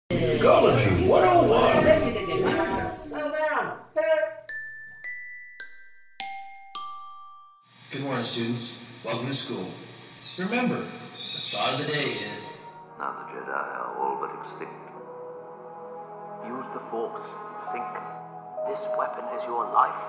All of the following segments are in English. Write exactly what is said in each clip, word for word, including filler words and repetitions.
Geekology one oh one. Good morning, students. Welcome to school. Remember, the thought of the day is... Now the Jedi are all but extinct. Use the Force. Think. This weapon is your life.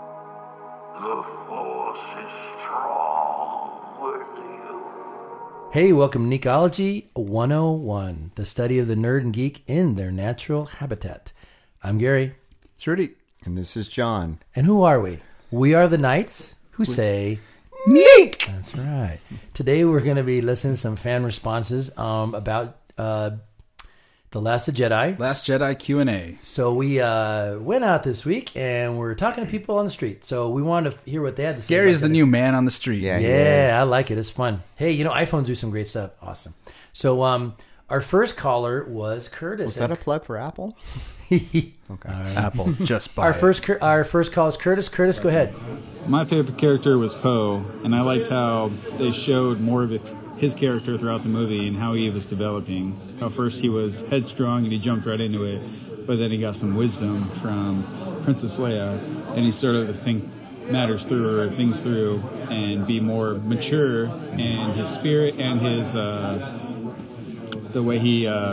The Force is strong with you. Hey, welcome to Geekology one oh one, the study of the nerd and geek in their natural habitat. I'm Gary. It's Rudy. And this is John. And who are we? We are the Knights who say... Neek! That's right. Today we're going to be listening to some fan responses um, about uh, The Last of Jedi. Last Jedi Q and A. So we uh, went out this week and we're talking to people on the street. So we wanted to hear what they had to say. Gary's about the that. new man on the street. Yeah, he Yeah, I is. like it. It's fun. Hey, you know, iPhones do some great stuff. Awesome. So um, our first caller was Curtis. Was that a plug for Apple? Okay. Apple just bought Our it. first, Cur- our first call is Curtis. Curtis, go ahead. My favorite character was Poe, and I liked how they showed more of it, his character throughout the movie and how he was developing. How first he was headstrong and he jumped right into it, but then he got some wisdom from Princess Leia, and he started to think matters through or things through and be more mature, and his spirit and his uh, the way he uh,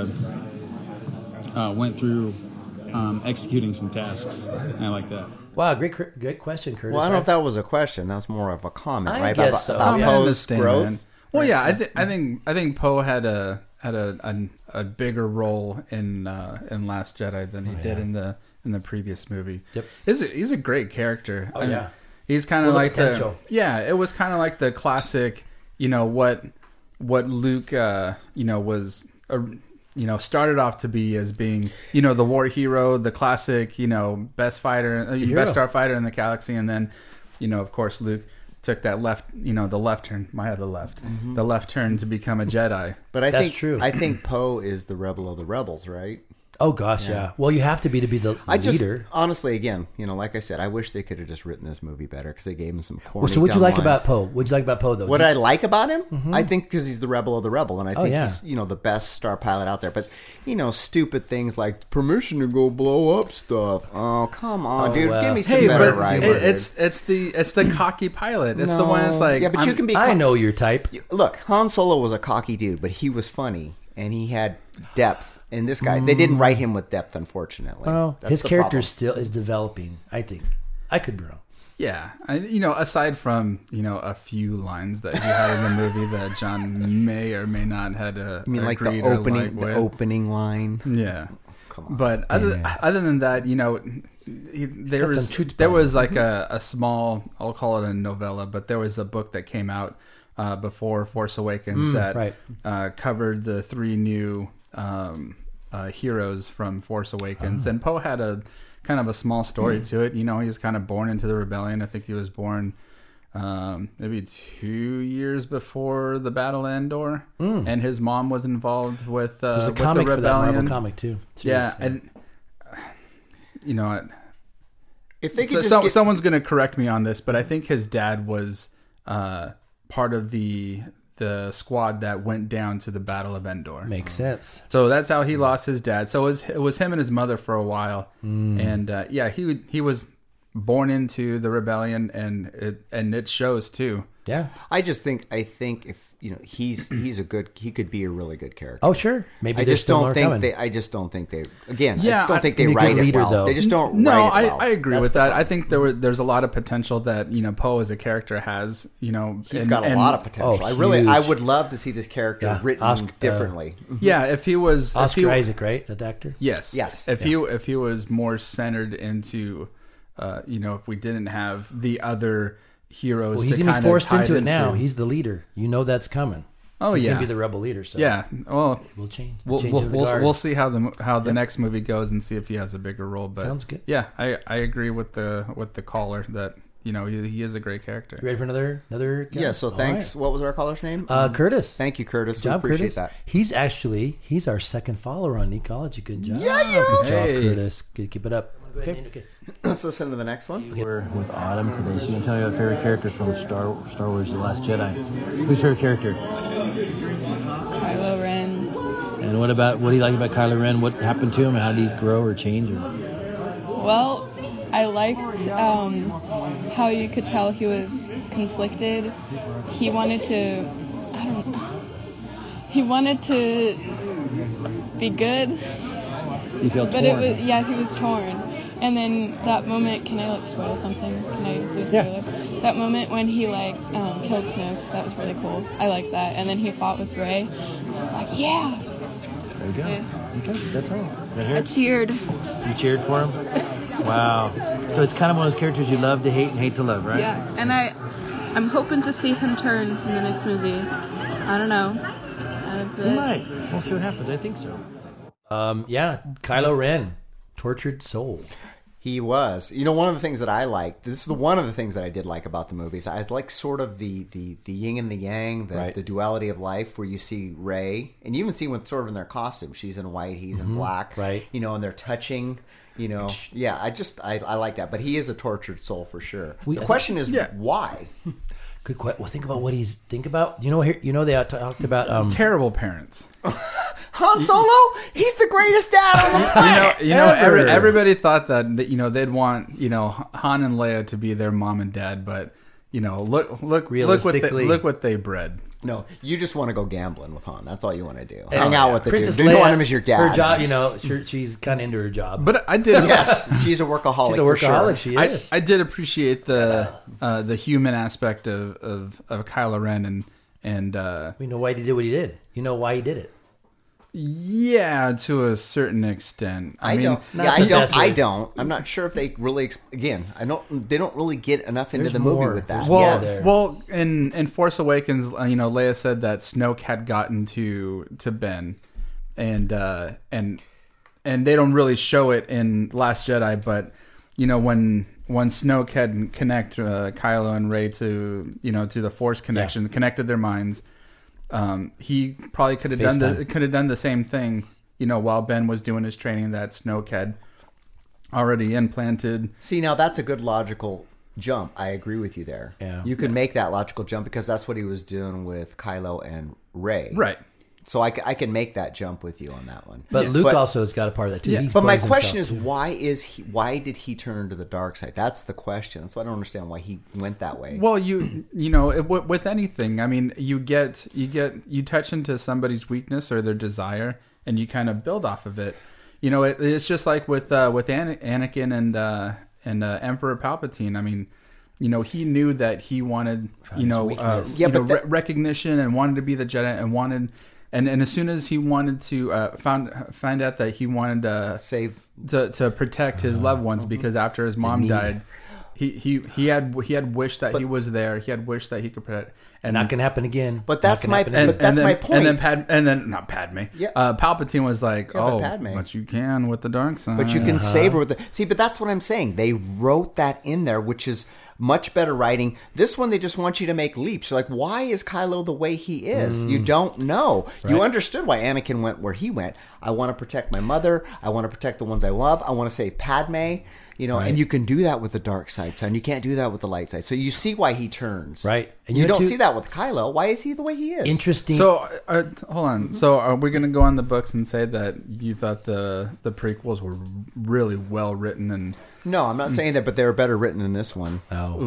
uh, went through um, executing some tasks. And I like that. Wow, great, cur- great question, Curtis. Well, I don't know if that was a question. That's more of a comment, I right? guess about so. about Yeah. I Poe's understand, growth. man. Well, yeah, I think I think I think Poe had a had a, a a bigger role in uh, in Last Jedi than he Oh, did yeah. in the in the previous movie. Yep. He's a, he's a great character. Oh, I mean, yeah. he's kind Full of of like potential. the yeah. It was kind of like the classic, you know what what Luke uh, you know was. A, you know, started off to be as being, you know, the war hero, the classic, you know, best fighter, uh, hero. best starfighter in the galaxy, and then, you know, of course, Luke took that left, you know, the left turn, my other left, the left turn to become a Jedi. But I That's think true. I think Poe is the rebel of the rebels, right? Oh, gosh, yeah. Well, you have to be to be the I just leader. honestly, again, you know, like I said, I wish they could have just written this movie better because they gave him some corny. Well, so what'd you dumb like lines. about Poe? What'd you like about Poe, though? What Did- I like about him, I think because he's the rebel of the rebel, and I Oh, think yeah. he's you know the best star pilot out there. But you know, stupid things like permission to go blow up stuff. Oh, come on, Oh, dude, well. give me some Hey, better but writing. it, it's it's the it's the cocky pilot. It's the one that's like, yeah, but you I'm- can be. I co- know your type. Look, Han Solo was a cocky dude, but he was funny and he had depth. And this guy, they didn't write him with depth, unfortunately. Well, That's his the character problem. still is developing, I think. I could be wrong. yeah, I, you know, aside from you know a few lines that he had in the movie that John may or may not had a. I mean, like the agreed or opening, like the with. opening line. Yeah. Come on. But other Yeah. other than that, you know, he, there got some was chutzpah. there was like a, a small, I'll call it a novella, but there was a book that came out uh, before Force Awakens that right. uh, covered the three new um, uh, heroes from Force Awakens, and Poe had a kind of a small story to it. You know, he was kind of born into the rebellion. I think he was born. Um, maybe two years before the Battle of Endor, and his mom was involved with uh, There's a with the comic for that rebellion. Marvel comic, too. Yeah, Seriously. and you know, I- If they could so, just so- get, someone's going to correct me on this, but I think his dad was uh, part of the the squad that went down to the Battle of Endor. Makes sense. So that's how he lost his dad. So it was, it was him and his mother for a while, Mm. and uh, yeah, he would- he was born into the rebellion, and it and it shows too. Yeah. I just think, I think if you know, he's he's a good, he could be a really good character. Oh, sure. Maybe I there's just still don't more think coming. they. I just don't think they. Again, I Yeah, just don't I- think they Be a good write leader, it well. though. They just don't. No, write I, it well. I agree That's with the that. problem. I think there were there's a lot of potential that you know Poe as a character has. You know, He's and- got a and- lot of potential. Oh, I really, I huge. would love to see this character Yeah, written Oscar- uh, differently. Yeah, if he was if Oscar he, Isaac, right? That actor? Yes. Yes. If he if he was more centered into, uh, you know, if we didn't have the other heroes, Well, he's to even kind forced of tied into it now. He's the leader. You know that's coming. oh He's yeah, going to be the rebel leader. So yeah. Well, we'll change. we'll change we'll, of the we'll, guard. we'll see how the how the next movie goes and see if he has a bigger role. But Sounds good. Yeah, I I agree with the with the caller that you know he, he is a great character. You ready for another another? guy? Yeah. So All thanks. right. What was our caller's name? Uh, Curtis. Thank you, Curtis. Good job, we appreciate Curtis. that. He's actually he's our second follower on Ecology. Good job. Yeah, yeah. Good job, Hey. Curtis. Good, keep it up. Okay. okay. Let's listen to the next one. We're with Autumn today. She can tell you her favorite character from Star Star Wars: The Last Jedi. Who's your favorite character? Kylo Ren. And what about what do you like about Kylo Ren? What happened to him? How did he grow or change? Or... Well, I liked um, how you could tell he was conflicted. He wanted to, I don't know, he wanted to be good, You feel but torn. it was, yeah, he was torn. And then that moment, can I like spoil something? Can I do a spoiler? Yeah. That moment when he like um, killed Snoke, that was really cool. I like that. And then he fought with Rey. I was like, yeah. There you go. Yeah. Okay, that's all. Right I here. cheered. You cheered for him? Wow. So it's kind of one of those characters you love to hate and hate to love, right? Yeah, and I, I'm hoping to see him turn in the next movie. I don't know. Uh, He but might. We'll see what happens. I think so. Um, yeah, Kylo Ren, tortured soul. He was. You know, one of the things that I liked, this is the one of the things that I did like about the movies. I like sort of the the, the yin and the yang, the, Right. the duality of life, where you see Rey, and you even see when sort of in their costume. She's in white, he's in black. Right. You know, and they're touching. You know, yeah, I just, I, I like that. But he is a tortured soul for sure. We- the I question is, Yeah. why? Good question. Well, think about what he's think about. You know, here you know they talked about um, Terrible parents. Han Solo? He's the greatest dad on the You know, planet. you know, every, Ever. everybody thought that, that you know they'd want you know Han and Leia to be their mom and dad, but you know, look, look, look what they, Realistically- look what they bred. No, you just want to go gambling with Han. That's all you want to do. Oh, Hang out yeah. with the Princess dude. You don't Leia, want him as your dad. Her job, you know, she, she's kind of into her job. But I did. Yes, she's a workaholic. she's a for workaholic. sure. She I, is. I did appreciate the uh, the human aspect of, of, of Kylo Ren and and uh, we know why he did what he did. You know why he did it. yeah, to a certain extent. I, I mean, don't. not Yeah, I the don't. best I way. don't. I'm not sure if they really. Ex- again, I don't. They don't really get enough into There's the movie more. with that. There's well, Yeah, yes. there. well, in in Force Awakens, uh, you know, Leia said that Snoke had gotten to to Ben, and uh, and and they don't really show it in Last Jedi, but you know when when Snoke had connect uh, Kylo and Rey to you know to the Force connection, connected their minds. Um, he probably could have done the FaceTime. could have done the same thing, you know, while Ben was doing his training that Snoke had already implanted. See, now that's a good logical jump. I agree with you there. Yeah. You could make that logical jump because that's what he was doing with Kylo and Rey. Right. So I, c- I can make that jump with you on that one. But Luke also has got a part of that too. Yeah. He But my blames question himself, is, too. why is he? Why did he turn to the dark side? That's the question. So I don't understand why he went that way. Well, you you know, it, with with anything, I mean, you get you get you touch into somebody's weakness or their desire, and you kind of build off of it. You know, it, it's just like with uh, with Ana- Anakin and uh, and uh, Emperor Palpatine. I mean, you know, he knew that he wanted you his know, uh, weakness. Yeah, you know but that- re- recognition and wanted to be the Jedi and wanted. And and as soon as he wanted to uh, found find out that he wanted to Save. to, to protect his loved ones because after his mom need. died, he, he he had he had wished that he was there. He had wished that he could protect. And Not gonna happen again. But Not that's gonna my- happen but again. and, that's and then, my point. And then Pad, and then not Padme. Yeah. Uh, Palpatine was like, Yeah, but "Oh, Padme. but you can with the dark side." But you can save her with the see. But that's what I'm saying. They wrote that in there, which is much better writing. This one, they just want you to make leaps. You're like, why is Kylo the way he is? You don't know. You understood why Anakin went where he went. I want to protect my mother. I want to protect the ones I love. I want to save Padme. You know, and you can do that with the dark side, son. You can't do that with the light side. So you see why he turns, Right. And And you you know, don't too- see that with Kylo. Why is he the way he is? Interesting. So uh, hold on. So are we going to go on the books and say that you thought the the prequels were really well written and No, I'm not saying that, but they were better written than this one. oh.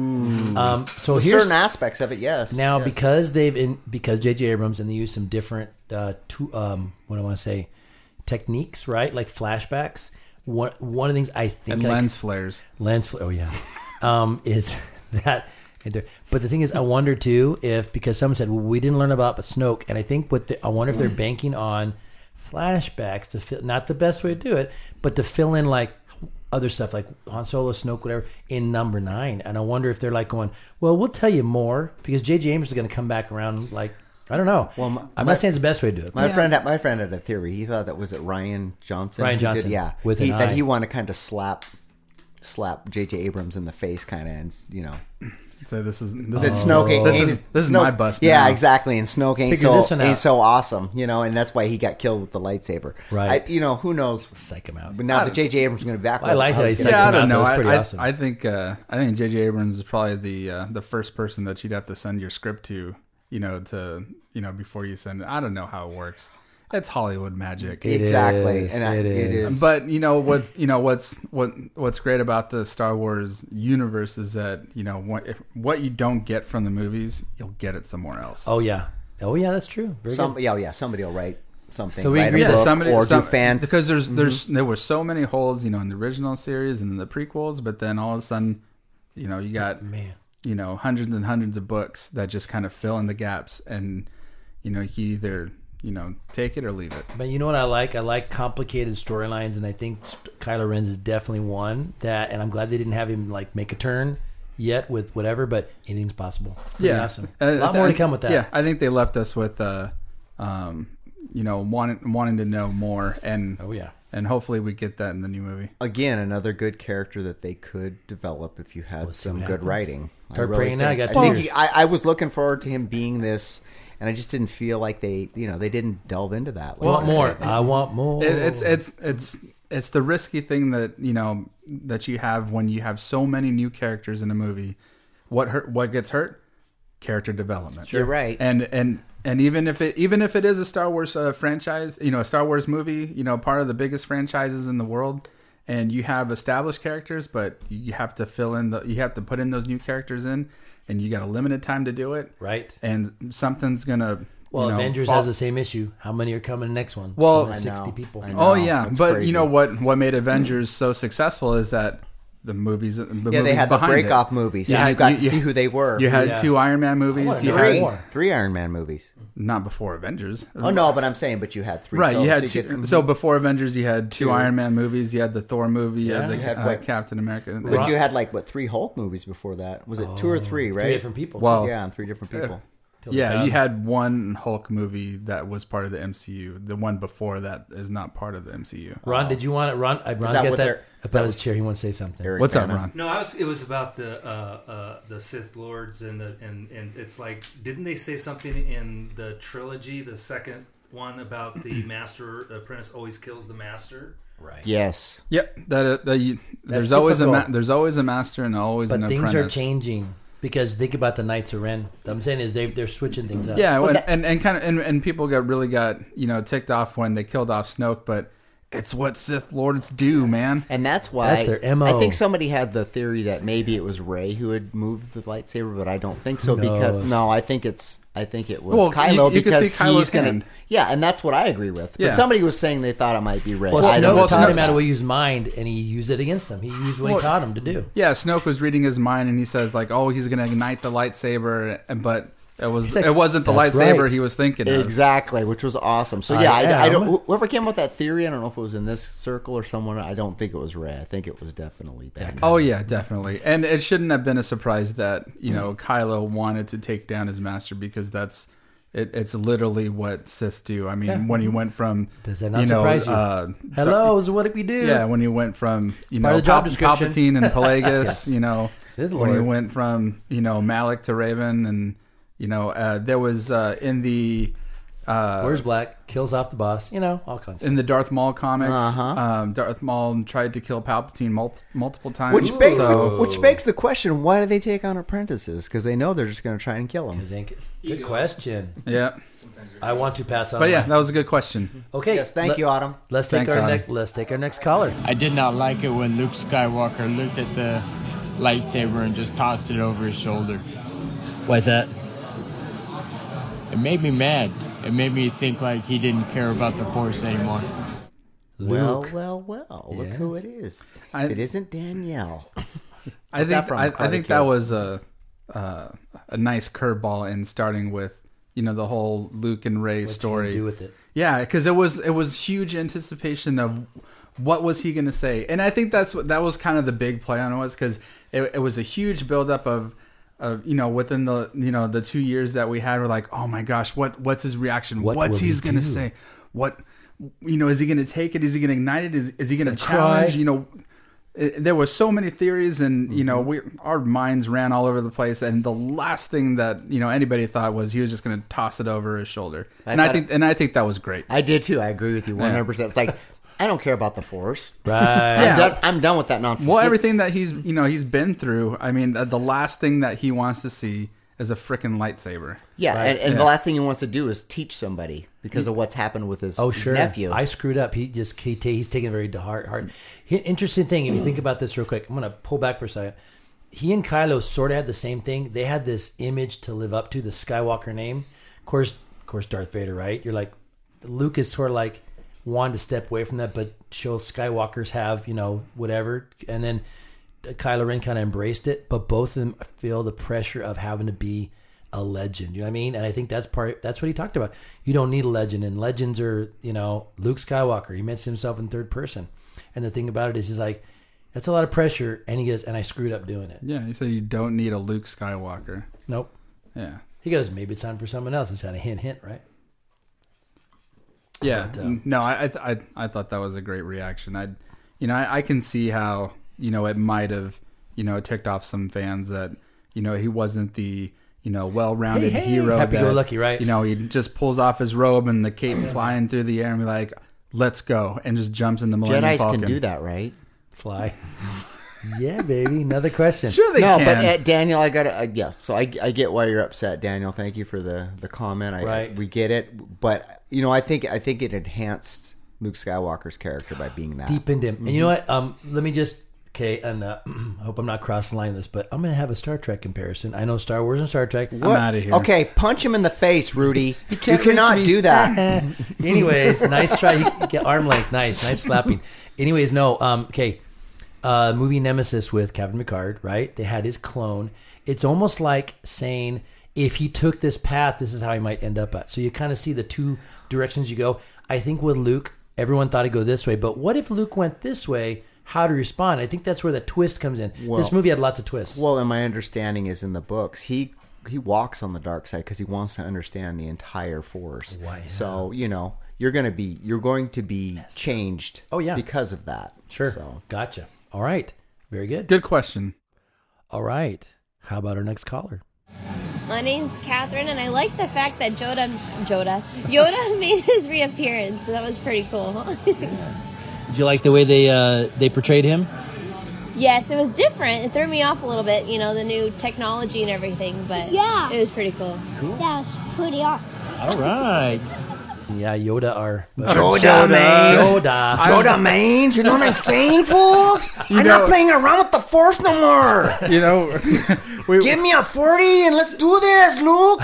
Um, so So here's certain aspects of it, yes. now yes. because they've in because J J Abrams and they use some different uh, to um what do I want to say techniques, right? Like flashbacks. One one of the things I think and I lens flares? lens fl- oh yeah um is that but the thing is I wonder too if because someone said well we didn't learn about Snoke and I think what the, I wonder if they're banking on flashbacks to fill not the best way to do it but to fill in like other stuff like Han Solo, Snoke, whatever in number nine, and I wonder if they're like going well we'll tell you more because J J Abrams is going to come back around like I don't know. Well, my- I'm my- not saying it's the best way to do it. My but- friend, had, my friend had a theory. He thought that was it Ryan Johnson. Ryan who did- Johnson, yeah, with he, an that eye. he wanted to kind of slap, slap J J Abrams in the face, kind of, and you know, So this is this that is Snoke. ain't- this ain't- is this is Snoke- my bust. Yeah, now. exactly. And Snoke ain't Figure so this one out. ain't so awesome, you know, and that's why he got killed with the lightsaber. Right. I, you know, who knows? Psych him out. But now that J J Abrams is going to be back, I like how that he's he gonna- said- Yeah, I him out, don't that know. was I, pretty I, awesome. I think uh, I think J J Abrams is probably the uh, the first person that you'd have to send your script to, you know, to you know before you send it. I don't know how it works. it's Hollywood magic. It exactly, is, and I, it it is. is. But you know what? You know what's what what's great about the Star Wars universe is that you know what if, what you don't get from the movies, you'll get it somewhere else. Oh yeah, oh yeah, that's true. Very Some, good. yeah, yeah, somebody will write something. So we write agree a that book somebody or some, do fan because there's there's there were so many holes, you know, in the original series and in the prequels, but then all of a sudden, you know, you got Man. you know hundreds and hundreds of books that just kind of fill in the gaps, and you know you either you know take it or leave it. But you know what I like? I like complicated storylines, and I think Kylo Ren is definitely one that. And I'm glad they didn't have him like make a turn yet with whatever, but anything's possible. Pretty Yeah, awesome. Uh, A lot I- more to come with that. Yeah, I think they left us with, uh, um, you know, wanting wanting to know more, and Oh yeah. and hopefully we get that in the new movie. Again, another good character that they could develop if you had Let's see some what good happens. writing. I Start really praying now, think- I got I, two think years. he- I, I was looking forward to him being this, and I just didn't feel like they, you know, they didn't delve into that. I want Like, more. I want more. It, it's it's it's it's the risky thing that you know that you have when you have so many new characters in a movie. What hurt? What gets hurt? Character development. You're right. And and and even if it even if it is a Star Wars uh, franchise, you know, a Star Wars movie, you know, part of the biggest franchises in the world, and you have established characters, but you have to fill in the, you have to put in those new characters in, and you got a limited time to do it, Right. and something's gonna. Well, you know, Avengers fall- has the same issue. How many are coming next one? Well, Something like I sixty know. people. I know. Oh yeah, That's but crazy. you know what? What made Avengers so successful is that the movies. The yeah, movies they had the behind break it. off movies. You Yeah, had- you got you- to you- see who they were. You had Yeah. two Iron Man I movies. wanna You know had three, more. three Iron Man movies. not before Avengers. Oh no, but I'm saying, but you had three. Right, total, you had so two, get- so before Avengers, you had two, Two. Iron Man movies. You had the Thor movie. You Yeah. had the You had uh, what? Captain America. But you had like what three Hulk movies before that? Was it two or three? Right, Three different people. Well, yeah, and three different people. Till they yeah, found you him. had one Hulk movie that was part of the M C U. The one before that is not part of the M C U. Ron, did you want it? Ron, uh, Ron's that got what that they're- up on his chair. He wants to say something. Eric What's up, Bana. Ron? No, I was. It was about the uh, uh, the Sith Lords and the and and it's like, didn't they say something in the trilogy, the second one, about the master apprentice always kills the master? Right. Yes. Yep, that, uh, that you, there's always a ma- typical. there's always a master and always But an things apprentice. are changing because think about the Knights of Ren. What I'm saying is they they're switching things up. Yeah, Well, and, that- and and kind of and, and people got really got you know ticked off when they killed off Snoke, but it's what Sith Lords do, man. And that's why That's their M O. I think somebody had the theory that maybe it was Rey who had moved the lightsaber, but I don't think so because knows? no, I think it's I think it was Well, Kylo you- you can because see Kylo's he's gonna hand. yeah, and that's what I agree with. But Yeah. somebody was saying they thought it might be Rey. Well, I Snoke don't well, know. taught him Snoke- how to use mind, and he used it against him. He used what Well, he taught him to do. Yeah, Snoke was reading his mind, and he says like, "Oh, he's going to ignite the lightsaber," and- but it was He's like, it wasn't the "That's lightsaber right." he was thinking of. Exactly, which was awesome. So I yeah, I, I am. don't. Whoever came up with that theory, I don't know if it was in this circle or someone. I don't think it was Rey. I think it was definitely back. Oh yeah, definitely. And it shouldn't have been a surprise that you know Kylo wanted to take down his master because that's it, it's literally what Sith do. I mean, Yeah. when he went from Does that not you know, surprise you? Uh, Hello, is what did we do? Yeah, when he went from you part know of the job Pal- description. Palpatine and Plagueis, Yes. you know, Sith when he Lord. went from you know Malik to Raven, and you know uh, there was uh, in the uh, Where's Black? Kills off the boss. You know, all kinds of in the Darth Maul comics, Uh-huh. um, Darth Maul tried to kill Palpatine mul- multiple times. Which begs so- the which begs the question: why do they take on apprentices? Because they know they're just going to try and kill them. Good question. yeah, I want to pass on. but yeah, mine. that was a good question. Okay. Yes, thank let- you, Autumn. Let's take Thanks, our Autumn. next. Let's take our next caller. I did not like it when Luke Skywalker looked at the lightsaber and just tossed it over his shoulder. Why's that? It made me mad. It made me think like he didn't care about the Force anymore. Well, Luke. well, well. Look who it is. I- it isn't Danielle. I What's think that from? I, I Karate think Kid. that was a uh, a nice curveball in starting with you know the whole Luke and Ray What's he story. gonna do with it? Yeah, because it was it was huge anticipation of what was he going to say, and I think that's what that was kind of the big play on it was because it, it was a huge buildup of. Of, you know, within the you know the two years that we had, we're like, oh my gosh, what what's his reaction? What what's will he's he gonna do? say? What you know, is he gonna take it? Is he gonna ignite it? Is is he gonna gonna challenge? cry. You know, it, there were so many theories, and you know, we our minds ran all over the place. And the last thing that you know anybody thought was he was just gonna toss it over his shoulder. I and I thought think and I think that was great. I did too. I agree with you one hundred percent. It's like I don't care about the Force. Right. I'm, Yeah. done, I'm done with that nonsense. Well, It's- everything that he's you know he's been through. I mean, the, the last thing that he wants to see is a freaking lightsaber. Yeah, Right. and, and Yeah. the last thing he wants to do is teach somebody because of what's happened with his, Oh, his sure. nephew. I screwed up. He just he ta- he's taking it very to heart. heart. He, interesting thing. If you think about this real quick, I'm gonna pull back for a second. He and Kylo sort of had the same thing. They had this image to live up to, the Skywalker name. Of course, of course, Darth Vader. Right? You're like Luke is sort of like wanted to step away from that, but show Skywalkers have you know whatever, and then Kylo Ren kind of embraced it. But both of them feel the pressure of having to be a legend. You know what I mean? And I think that's part. That's what he talked about. You don't need a legend, and legends are you know Luke Skywalker. He mentions himself in third person, and the thing about it is, he's like, that's a lot of pressure, and he goes, and I screwed up doing it. Yeah, he said you don't need a Luke Skywalker. Nope. Yeah. He goes, maybe it's time for someone else. It's kind of hint, hint, right? Yeah. But, uh, no, I, I I I thought that was a great reaction. I, you know, I, I can see how you know it might have you know ticked off some fans that you know he wasn't the you know well-rounded Hey, hey, hero. happy-go-lucky, right? You know, he just pulls off his robe and the cape flying through the air and be like, "Let's go!" and just jumps in the Millennium Jedis Falcon. can do that, right? Fly. Yeah, baby. Another question. Sure they no, can. but uh, Daniel, I got to, uh, yeah, so I, I get why you're upset, Daniel. Thank you for the, the comment. I, Right. We get it. But, you know, I think I think it enhanced Luke Skywalker's character by being that. Deepened him. And you know what? Um, let me just, okay, and uh, I hope I'm not crossing line this, but I'm going to have a Star Trek comparison. I know Star Wars and Star Trek. I'm out of here. Okay, punch him in the face, Rudy. You, can't cannot reach me. do that. Anyways, nice try. You get arm length. Nice. Nice slapping. Anyways, no. Um, okay. Uh, movie Nemesis with Captain Picard, right? They had his clone. It's almost like saying, if he took this path, this is how he might end up at. So you kind of see the two directions you go. I think with Luke, everyone thought he'd go this way, but what if Luke went this way? How to respond? I think that's where the twist comes in. Well- this movie had lots of twists. Well, and my understanding is in the books, he he walks on the dark side because he wants to understand the entire Force. Why, yeah. So, you know, you're going to be you're going to be changed Oh, yeah. because of that. Sure. So. Gotcha. All right. Very good. Good question. All right. How about our next caller? My name's Catherine, and I like the fact that Yoda, Yoda, Yoda made his reappearance. That was pretty cool. Did you like the way they uh, they portrayed him? Yes, it was different. It threw me off a little bit, you know, the new technology and everything, but Yeah. it was pretty cool. Cool. That was pretty awesome. All right. Yeah, Yoda are. Yoda, man. Yoda. Yoda, man. You know what I'm saying, fools? You I'm know- not playing around with the Force no more. You know, we, Give me a forty and let's do this, Luke.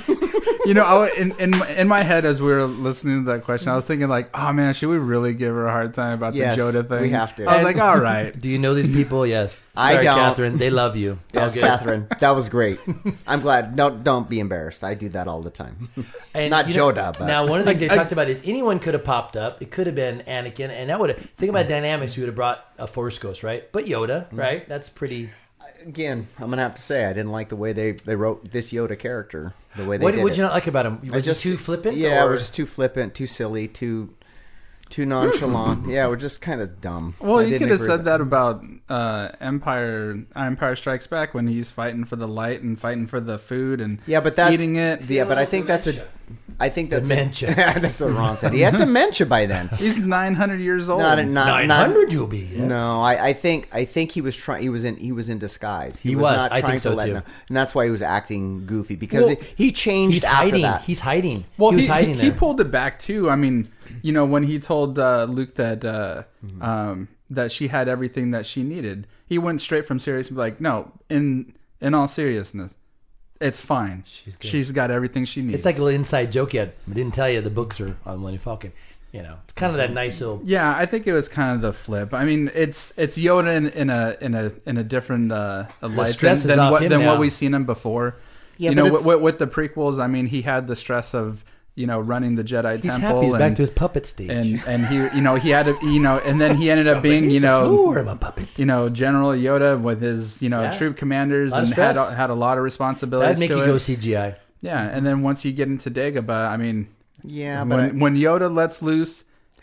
you know, I, in in in my head as we were listening to that question, I was thinking like, oh man, should we really give her a hard time about Yes, the Yoda thing? we have to. I was And- like, all right. Do you know these people? Yes. I Sorry, don't. Catherine. They love you. All Yes, good. Catherine. That was great. I'm glad. No, don't be embarrassed. I do that all the time. And Not you know, Yoda, but now one of the things they I- talked about is anyone could have popped up. It could have been Anakin, and that would have. Think about dynamics. You would have brought a Force Ghost, right? But Yoda, right? That's pretty. again, I'm gonna have to say I didn't like the way they, they wrote this Yoda character. The way they What did would it. you not like about him? Was I just he too flippant? Yeah, or? it was just too flippant, too silly, too too nonchalant. Yeah, we're just kind of dumb. Well, I you didn't could have agree said with that about uh, Empire Empire Strikes Back when he's fighting for the light and fighting for the food and Yeah, but that's eating it. Yeah, but I think that's a. I think that's Dementia. A, that's what Ron said. He had dementia by then. He's nine hundred years old. Not, not, Nine not, hundred, you'll be. Yeah. No, I, I think I think he was trying. He was in. He was in disguise. He was. not I trying think so, to let too. know, and that's why he was acting goofy because Well, it, he changed He's after hiding. that. He's hiding. Well, he was he, hiding he, he there. pulled it back too. I mean, you know, when he told uh, Luke that uh, Mm-hmm. um, that she had everything that she needed, he went straight from serious and was like, no, in in all seriousness, it's fine. She's good. She's got everything she needs. It's like a little inside joke yet. I didn't tell you the books are on Millennium Falcon. You know, it's kind of that nice little. Yeah, I think it was kind of the flip. I mean, it's it's Yoda in, in a in a in a different uh, light than, stress is than off what him than now. what we've seen him before. Yeah, you but know, it's- with, with the prequels, I mean, he had the stress of you know running the Jedi He's Temple. happy. He's and, back to his puppet stage. and and he you know he had a, you know and then he ended up being you know Floor, I'm a puppet. you know General Yoda with his you know Yeah. troop commanders Lot of and had stress. had a lot of responsibilities. That'd make to you it. go C G I. Yeah, and then once you get into Dagobah, I mean, yeah, but when when Yoda lets loose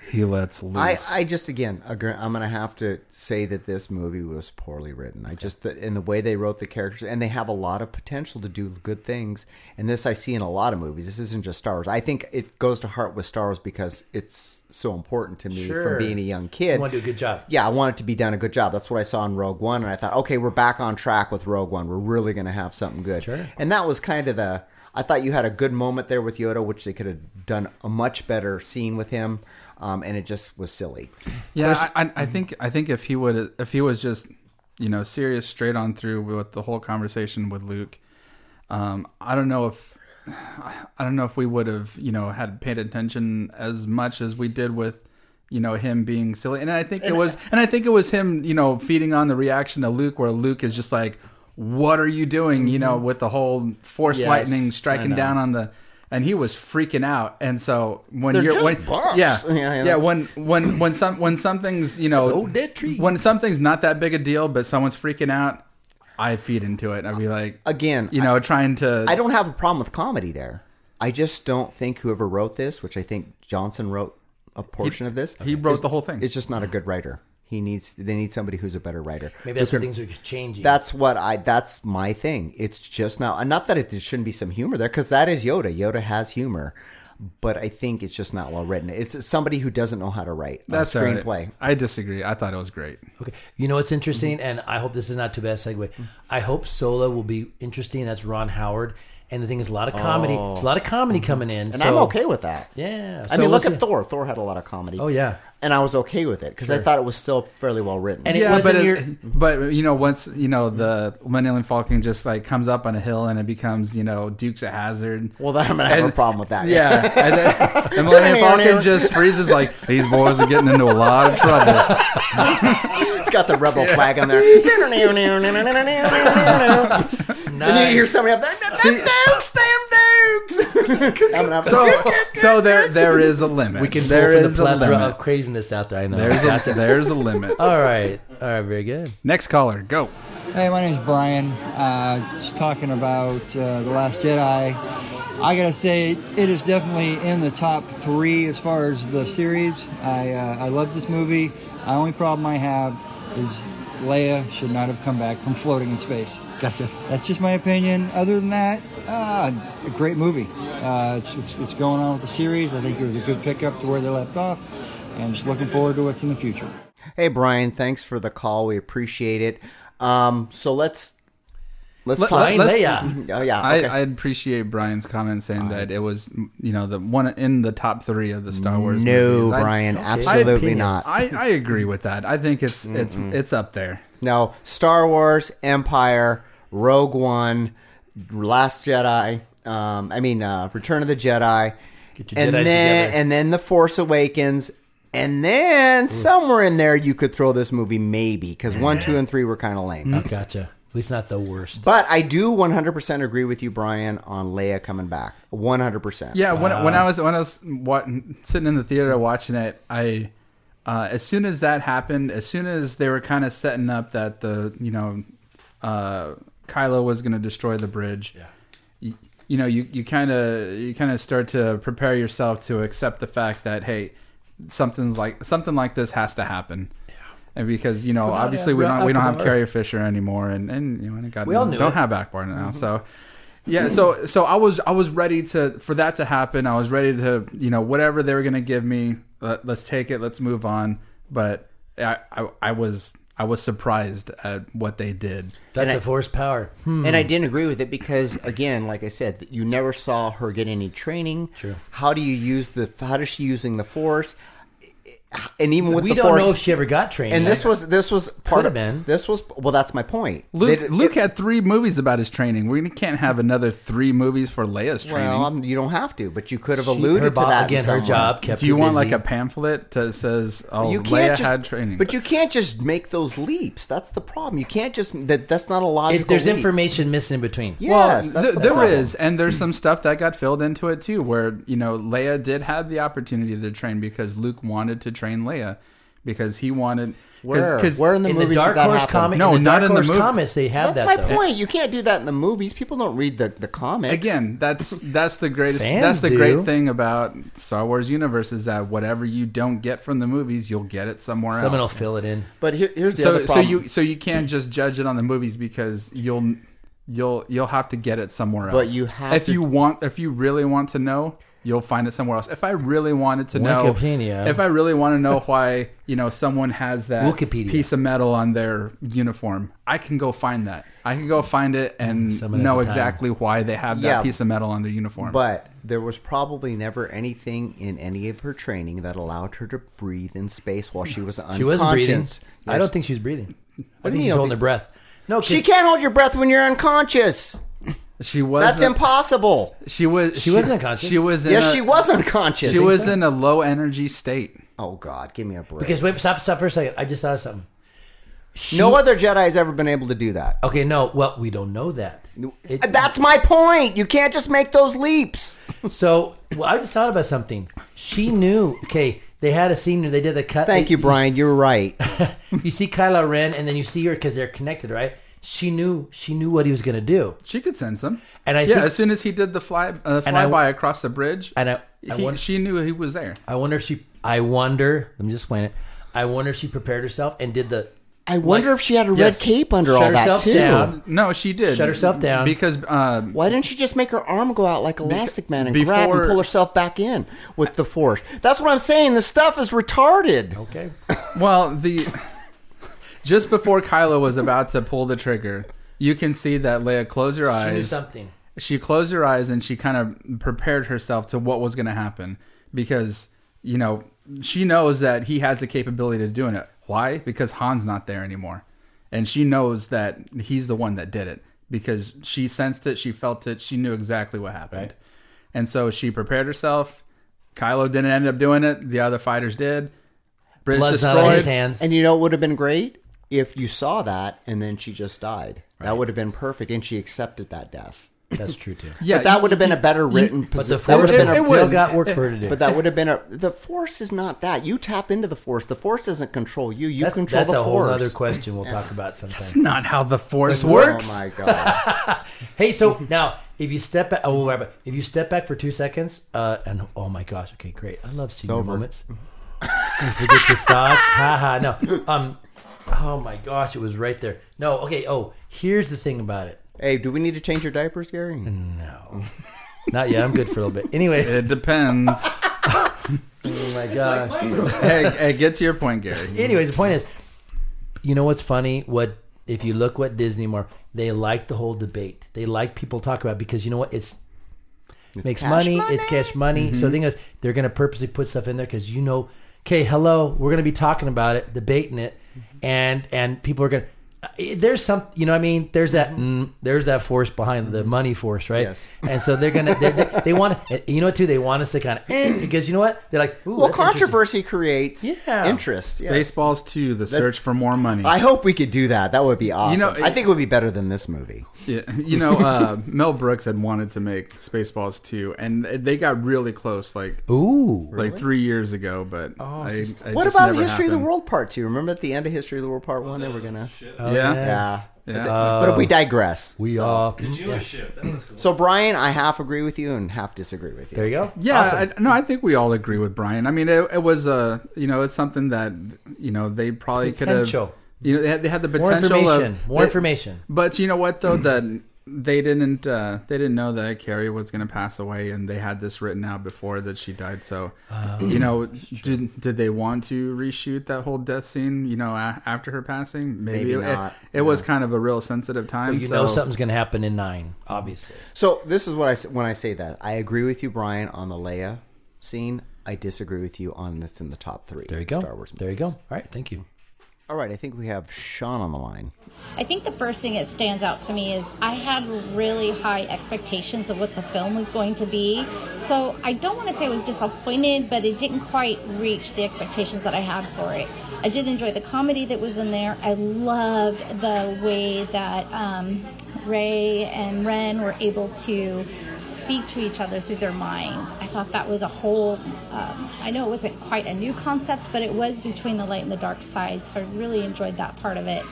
he lets loose. I, I just again agree, I'm gonna have to say that this movie was poorly written. I just in the way they wrote the characters, and they have a lot of potential to do good things. And this I see in a lot of movies. This isn't just Star Wars. I think it goes to heart with Star Wars because it's so important to me Sure. from being a young kid. You want to do a good job. Yeah, I want it to be done a good job. That's what I saw in Rogue One, and I thought, okay, we're back on track with Rogue One. We're really going to have something good. Sure. And that was kind of the. I thought you had a good moment there with Yoda, which they could have done a much better scene with him, um, and it just was silly. Yeah, I, I think I think if he would if he was just you know serious straight on through with the whole conversation with Luke, um, I don't know if I don't know if we would have you know had paid attention as much as we did with. You know, him being silly. And I think it was and I think it was him, you know, feeding on the reaction to Luke where Luke is just like, what are you doing? You know, with the whole force Yes, lightning striking down on the and he was freaking out. And so when They're you're just when bugs. yeah, Yeah, yeah, yeah. when when when some when something's, you know, It's an old dead tree. when something's not that big a deal but someone's freaking out, I feed into it. I'd be like Again, you know, trying to I don't have a problem with comedy there. I just don't think whoever wrote this, which I think Johnson wrote a portion of this. he wrote is- the whole thing. It's just not a good writer. He needs. They need somebody who's a better writer. Maybe that's Who where can- things are changing. That's what I. That's my thing. It's just now. Not that it there shouldn't be some humor there, because that is Yoda. Yoda has humor, but I think it's just not well written. It's somebody who doesn't know how to write a That's all right. screenplay. I disagree. I thought it was great. Okay. You know what's interesting, Mm-hmm. and I hope this is not too bad a segue. I hope Solo will be interesting. That's Ron Howard. And the thing is, a lot of comedy, Oh. a lot of comedy coming in. And so, I'm okay with that. Yeah. I so mean, we'll look see. at Thor. Thor had a lot of comedy. Oh, yeah. And I was okay with it because I Sure. thought it was still fairly well written. And it yeah, wasn't but your- it, but you know once you know the Millennium Falcon just like comes up on a hill and it becomes you know Dukes of Hazzard. Well, then I'm gonna have a problem with that. Yeah, and then, the Millennium Falcon just freezes like these boys are getting into a lot of trouble. It's got the rebel flag on there. And you hear somebody up there. Them Dukes, them Dukes. I'm gonna have a- So so there there is a limit. We can there pull from is the a plethora limit. of craziness out there. I know. There's Gotcha. a, there's a limit. All right. All right. Very good. Next caller, go. Hey, my name's Brian. Uh, just talking about uh, The Last Jedi. I gotta say, it is definitely in the top three as far as the series. I uh, I love this movie. The only problem I have is Leia should not have come back from floating in space. Gotcha. That's just my opinion. Other than that, uh, a great movie. Uh, it's, it's it's going on with the series. I think it was a good pickup to where they left off, and just looking forward to what's in the future. Hey, Brian, thanks for the call. We appreciate it. Um, so let's let's Let- talk. let- let's- Leia. Oh yeah, I, okay. I appreciate Brian's comment saying that it was, you know, the one in the top three of the Star Wars no, movies. I- Brian, Okay. absolutely Opinions. not. I, I agree with that. I think it's it's it's up there. No, Star Wars, Empire, Rogue One, Last Jedi. Um, I mean, uh, Return of the Jedi, Get your and Jedis then together. and then The Force Awakens, and then somewhere in there you could throw this movie maybe because one, two, and three were kind of lame. Oh, gotcha. At least not the worst. But I do one hundred percent agree with you, Brian, on Leia coming back. one hundred percent. Yeah, when when I was when I was wa- sitting in the theater watching it, I uh, as soon as that happened, as soon as they were kind of setting up that the you know uh, Kylo was going to destroy the bridge, Yeah. you, you know you you kind of you kind of start to prepare yourself to accept the fact that hey, something's like something like this has to happen. And because you know, Come on, obviously yeah, we we're don't we don't have Akbar. Carrie Fisher anymore, and and you know, and got We all knew don't it. have Akbar now, so. Yeah, so so I was I was ready to for that to happen. I was ready to you know whatever they were going to give me. Let, let's take it. Let's move on. But I, I I was I was surprised at what they did. That's And a I- force power. Hmm. And I didn't agree with it because, again, like I said, you never saw her get any training. True. How do you use the? How does she using the Force? And even with we the don't Force, know if she ever got training. and this was this was part Could of have been. This was well. That's my point. Luke They- Luke it- had three movies about his training. We can't have another three movies for Leia's training. Well, um, you don't have to, but you could have She- alluded her to bo- that in again. Her some way. job kept Do you her want busy. like a pamphlet that says, "Oh, You Leia can't just, had training"? but you can't just make those leaps. That's the problem. You can't just that. That's not a logical. If there's leap. information missing in between. Yes, Well, that's th- the there problem. is, and there's some stuff that got filled into it too, where you know Leia did have the opportunity to train because Luke wanted to train Leia because he wanted. Where? Cause, Where in the in movies the Dark did that Horse happen? comic, No, in the not Dark in the Horse movie. comics, they have That's that. my though. point. You can't do that in the movies. People don't read the, the comics. Again, that's that's the greatest. Fans that's the do. great thing about Star Wars universe is that whatever you don't get from the movies, you'll get it somewhere Someone will else. fill it in. But here, here's the so other so problem. you so you can't just judge it on the movies because you'll you'll you'll have to get it somewhere else. But you have if to- you want if you really want to know, you'll find it somewhere else. If I really wanted to know, Wikipedia. if I really want to know why you know someone has that Wikipedia. piece of metal on their uniform, I can go find that. I can go find it and Someone know has the time. exactly why they have that Yeah. piece of metal on their uniform. But there was probably never anything in any of her training that allowed her to breathe in space while she was unconscious. She wasn't breathing. I Yes. don't think she was breathing. I do you think mean she's you don't holding her think- breath. No, She 'cause can't hold your breath when you're unconscious. she was That's impossible. She was. She wasn't unconscious. She was. In Yes, a, she was unconscious. She was in a low energy state. Oh God, give me a break. Because wait, stop, stop for a second. I just thought of something. She- no other Jedi's ever been able to do that. Okay, no. Well, we don't know that. It- That's my point. You can't just make those leaps. So well, I just thought about something. She knew. Okay, they had a scene where they did the cut. Thank they- you, Brian. You're right. You see Kylo Ren, and then you see her because they're connected, right? She knew. She knew what he was going to do. She could sense him. And I yeah, think, as soon as he did the fly uh, And I- flyby across the bridge, and I, I he, wonder, she knew he was there. I wonder if she. I wonder. Let me just explain it. I wonder if she prepared herself and did the. I wonder like- if she had a yes, red cape under shut all that herself too. down. No, she did. Shut herself down. because um, Why didn't she just make her arm go out like Elastic Man and before- grab and pull herself back in with the Force? That's what I'm saying. This stuff is retarded. Okay. well, the just before Kylo was about to pull the trigger, you can see that Leia closed her eyes. She knew something. She closed her eyes and she kind of prepared herself to what was going to happen because, you know, she knows that he has the capability of doing it. Why? Because Han's not there anymore. And she knows that he's the one that did it because she sensed it, she felt it, she knew exactly what happened. Right. And so she prepared herself. Kylo didn't end up doing it. The other fighters did. Bridge Blood's not destroyed. on his hands. And you know what would have been great? If you saw that and then she just died. That would have been perfect. And she accepted that death. That's true too. Yeah, but that you- would have been a better you- written But the position. Force That would have been it a, would. still got work for her to do. But that would have been a. The Force is not that. You tap into the Force. The Force doesn't control you. You that's, control that's the a whole Force. other question we'll talk about sometime. That's not how the Force Oh works. my God. Hey, so now if you step back, oh, whatever. If you step back for two seconds, uh, and oh my gosh, okay, great. I love senior over. moments. You forget your thoughts. Ha ha. No. Um. Oh my gosh, it was right there. No. Okay. Oh, here's the thing about it. Hey, do we need to change your diapers, Gary? No. Not yet. I'm good for a little bit. Anyways. It depends. Oh my gosh. hey, hey, get to your point, Gary. Anyways, the point is, you know what's funny? What if you look what Disney more? They like the whole debate. They like people talk about it because you know what? It's, It's makes cash money, money. It's cash money. Mm-hmm. So the thing is, they're going to purposely put stuff in there because you know, okay, hello, we're going to be talking about it, debating it, and and people are going to. There's some, you know what I mean? There's that, mm, there's that force behind the money force, right? Yes. And so they're gonna, they're, they they want, you know what? Too, they want us to kind of, eh, because you know what? They're like, ooh, Well, that's interesting. controversy creates Yeah. interest. yes. Spaceballs two, the search for more money. I hope we could do that. That would be awesome. know, I think it would be better than this movie. Yeah, you know, uh, Mel Brooks had wanted to make Spaceballs two, and they got really close, like Ooh, like three years ago. But Oh, I, it's I What just about never History of the happened. World Part Two? Remember at the end of History of the World Part One, they were gonna. Oh, Yeah. Yeah. Yeah. But, but we digress. we so. are. The Jewish ship. That was cool. So Brian, I half agree with you and half disagree with you. There you go. Yeah, Awesome. I, no, I think we all agree with Brian. I mean, it, it was uh, you know, it's something that you know they probably could have. Potential. You know, they had, they had the More potential information. of More they- information. But you know what though, that they didn't uh, they didn't know that Carrie was going to pass away, and they had this written out before that she died. So, you know, did did they want to reshoot that whole death scene? You know, a, after her passing, maybe, Maybe it, not. it, it was kind of a real sensitive time. Well, you so. know something's going to happen in nine, obviously. So this is what I s- when I say that I agree with you, Brian, on the Leia scene. I disagree with you on this in the top three. There you go. Star Wars. There you go. All right. Thank you. All right, I think we have Sean on the line. I think the first thing that stands out to me is I had really high expectations of what the film was going to be. So I don't want to say I was disappointed, but it didn't quite reach the expectations that I had for it. I did enjoy the comedy that was in there. I loved the way that um, Ray and Ren were able to speak to each other through their minds. I thought that was a whole, um, I know it wasn't quite a new concept, but it was between the light and the dark side, so I really enjoyed that part of it.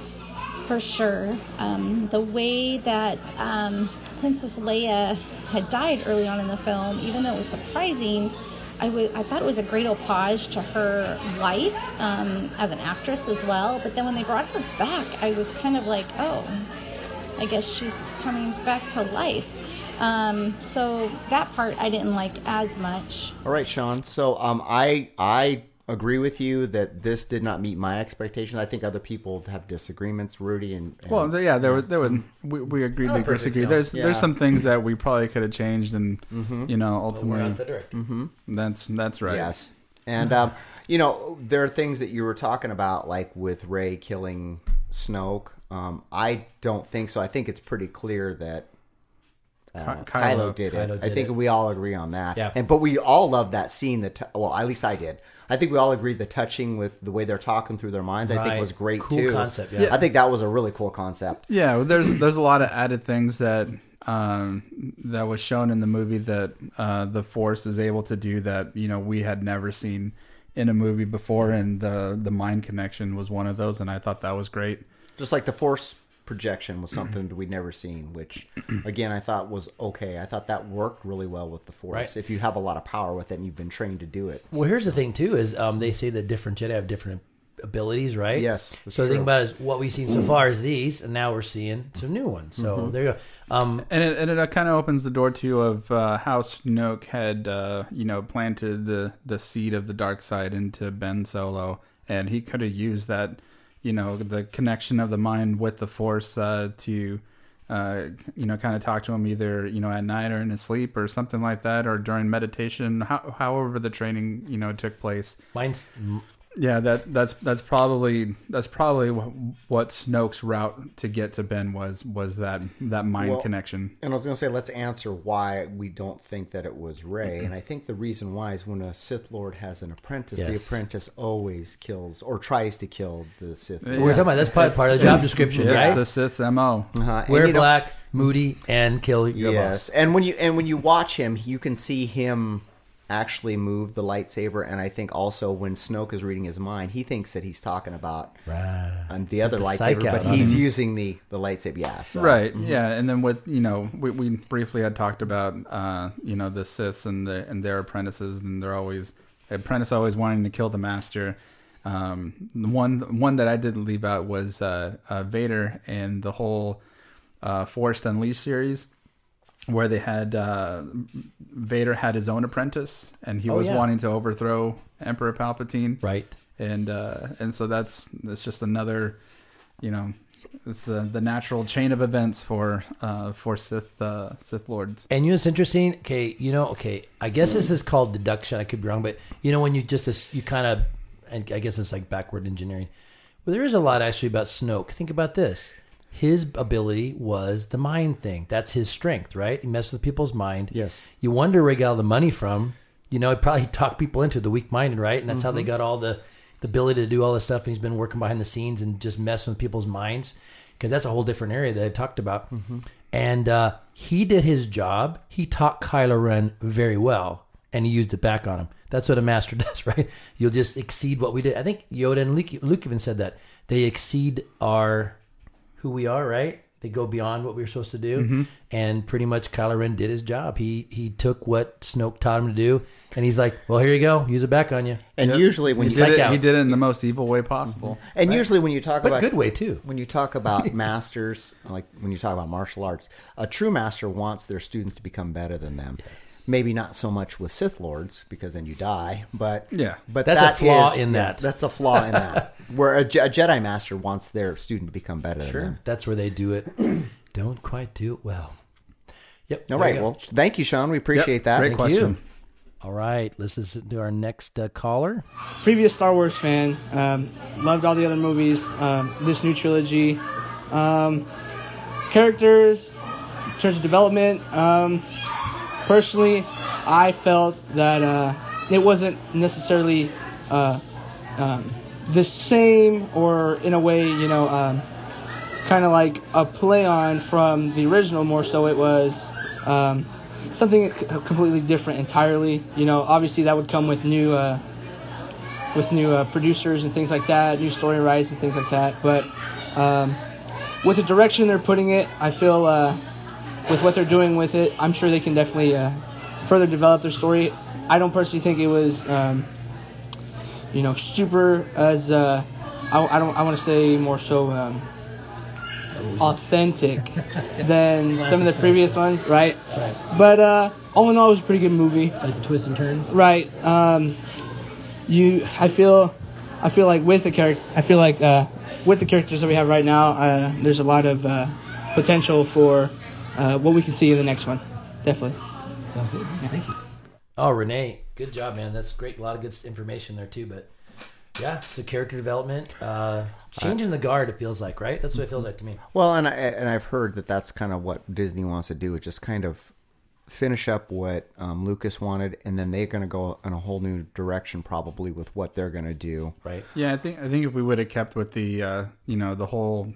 For sure. Um, the way that um, Princess Leia had died early on in the film, even though it was surprising, I, w- I thought it was a great homage to her life um, as an actress as well. But then when they brought her back, I was kind of like, oh, I guess she's coming back to life. Um, so that part I didn't like as much. All right, Sean. So um, I I agree with you that this did not meet my expectations. I think other people have disagreements, Rudy and, and well, yeah, there were there were we, we agreed Not to perfect disagree. film. There's Yeah. there's some things that we probably could have changed, and Mhm. you know, But we're ultimately, not the director. Mhm. that's that's right. Yes. And, um, you know, there are things that you were talking about, like with Rey killing Snoke. Um, I don't think so. I think it's pretty clear that uh, Ky- Kylo, Kylo- did Kylo it. I did think it. we all agree on that. Yeah. And but we all love that scene. That t- well, at least I did. I think we all agreed the touching with the way they're talking through their minds. I think Right. was great Cool too. concept, yeah. I think that was a really cool concept. Yeah, well, there's there's a lot of added things that um, that was shown in the movie that uh, the Force is able to do that you know we had never seen in a movie before, and the the mind connection was one of those, and I thought that was great. Just like the Force projection was something that we'd never seen, which again I thought was okay. I thought that worked really well with the Force. Right. If you have a lot of power with it and you've been trained to do it. Well, here's the thing too: is um, they say that different Jedi have different abilities, right? Yes, that's So the thing true. about it is what we've seen so far is these, and now we're seeing some new ones. So Mhm. there you go. Um, and it and it kind of opens the door too of uh, how Snoke had uh, you know planted the the seed of the dark side into Ben Solo, and he could have used that you know the connection of the mind with the Force uh, to uh, you know kind of talk to him either you know at night or in his sleep or something like that, or during meditation, how, however the training you know took place. Mine's. Yeah, that that's that's probably that's probably wh- what Snoke's route to get to Ben was was that that mind Well, connection. And I was going to say, let's answer why we don't think that it was Rey. And I think the reason why is when a Sith Lord has an apprentice, the Yes. apprentice always kills or tries to kill the Sith Lord. We're talking about that's probably part of the job description, It's right? the Sith's M O. Uh-huh. And Wear you know- black, moody, and kill your Yes, boss. and when you and when you watch him, you can see him actually move the lightsaber. And I think also when Snoke is reading his mind, he thinks that he's talking about right. and the other the lightsaber, psych out but on he's him. using the the lightsaber. Yeah, so. Right. Mhm. Yeah, and then with you know we, we briefly had talked about uh, you know the Siths and the and their apprentices, and they're always the apprentice always wanting to kill the master. Um, the one one that I didn't leave out was uh, uh, Vader and the whole uh, Force Unleashed series, where they had uh, Vader had his own apprentice, and he Oh, was yeah. wanting to overthrow Emperor Palpatine. Right. And uh, and so that's that's just another, you know, it's the, the natural chain of events for uh, for Sith uh, Sith Lords. And you know what's interesting? Okay, you know, okay, I guess this is called deduction. I could be wrong, but you know when you just you kind of, and I guess it's like backward engineering. Well, there is a lot actually about Snoke. Think about this. His ability was the mind thing. That's his strength, right? He messed with people's mind. Yes. You wonder where he got all the money from. You know, he probably talked people into the weak-minded, right? And that's how they Mhm. got all the, the ability to do all this stuff. And he's been working behind the scenes and just messing with people's minds, because that's a whole different area that I talked about. Mhm. And uh, he did his job. He taught Kylo Ren very well, and he used it back on him. That's what a master does, right? You'll just exceed what we did. I think Yoda and Luke, Luke even said that. They exceed our who we are, right? They go beyond what we were supposed to do. Mhm. And pretty much Kylo Ren did his job. He he took what Snoke taught him to do, and he's like, well, here you go. Use it back on you. And Yep. usually when he you did psych it, out, he did it in the most evil way possible. And Right. usually when you talk But about good way, too. When you talk about masters, like when you talk about martial arts, a true master wants their students to become better than them. Maybe not so much with Sith Lords, because then you die. But Yeah. but That's a that flaw is- in yeah, that. That's a flaw in that. Where a, Je- a Jedi master wants their student to become better than them. That's where they do it. Don't quite do it well. Yep. All there right. you go. Well, thank you, Sean. We appreciate Yep, that. great Thank question. you. All right. Let's listen to our next uh, caller. Previous Star Wars fan, um, loved all the other movies. Um, this new trilogy, um, characters, in terms of development. Um, personally, I felt that uh, it wasn't necessarily uh, um, the same, or in a way, you know, um, kind of like a play on from the original. More so, it was um, something c- completely different entirely. You know, obviously that would come with new uh, with new uh, producers and things like that, new story rights and things like that. But um, with the direction they're putting it, I feel uh, with what they're doing with it, I'm sure they can definitely uh, further develop their story. I don't personally think it was, um, you know, super as uh, I, I don't I want to say more so um, authentic than some of the previous ones, right? Right. But uh, all in all, it was a pretty good movie. Like the twists and turns. Right. Um, you, I feel, I feel like with the character, I feel like uh, with the characters that we have right now, uh, there's a lot of uh, potential for uh, what we can see in the next one. Definitely. Sounds good. Yeah. Thank you. Oh, Renee, good job, man. That's great. A lot of good information there too. But yeah, so character development, uh, changing the guard. It feels like, right? That's what it feels like to me. Well, and I, and I've heard that that's kind of what Disney wants to do, is just kind of finish up what um, Lucas wanted, and then they're going to go in a whole new direction probably with what they're going to do. Right. Yeah, I think I think if we would have kept with the uh, you know the whole